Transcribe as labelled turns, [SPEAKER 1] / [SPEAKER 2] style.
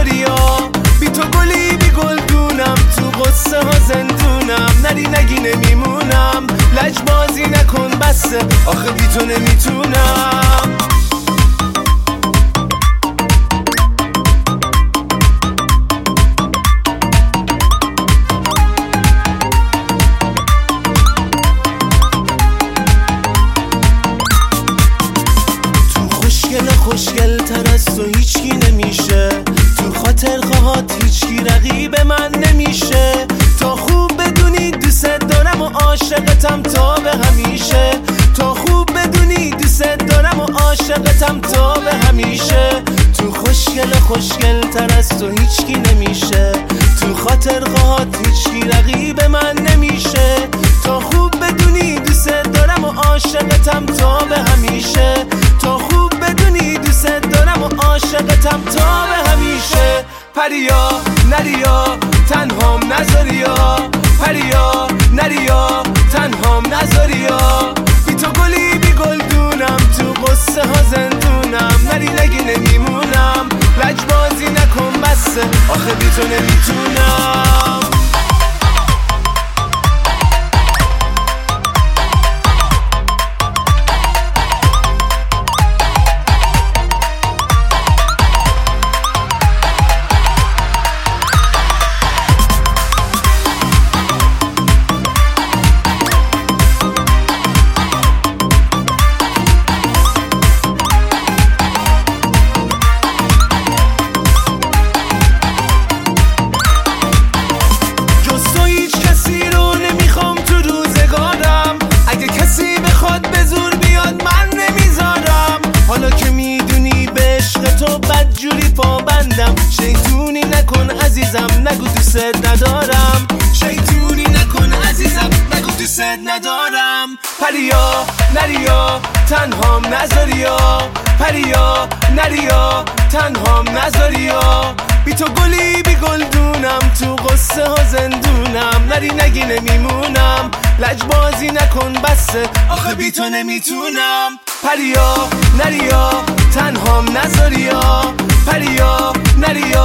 [SPEAKER 1] نذاریا بی تو گلی بی گلدونم تو قصه ها زندونم نری نگی نمیمونم لجبازی نکن بسه آخه بی تو نمیتونم خوشگل تر از تو هیچکی نمیشه تو خاطر خواهات هیچکی رقیب من نمیشه تا خوب بدونی دوست دارم و عاشقتم تا به همیشه تا خوب بدونی دوست دارم و عاشقتم تا به همیشه تو خوشگل تر از تو هیچکی نمیشه تو خاطر خواهات هیچکی رقیب من نمیشه تا خوب بدونی دوست دارم و عاشقتم تا به همیشه تا خوب بدونی دوست دارم و عاشقتم تا به همیشه پریا نریا تنهام نذاریا پریا نریا تنهام نذاریا بی تو گلی بی گلدونم تو قصه ها زندونم نری نگی نمیمونم لجبازی نکن بسه آخه بی تو نمیتونم بدجوری پابندم شیطونی نکن عزیزم نگو دوست ندارم شیطونی نکن عزیزم نگو دوست ندارم پریا نریا تنهام نذاریا پریا نریا تنهام نذاریا بی تو گلی بی گلدونم تو قصه ها زندونم نری نگی نمیمونم لجبازی نکن بسه آخه بی تو نمیتونم پریا نریا تنهام نذاریا پریا نریا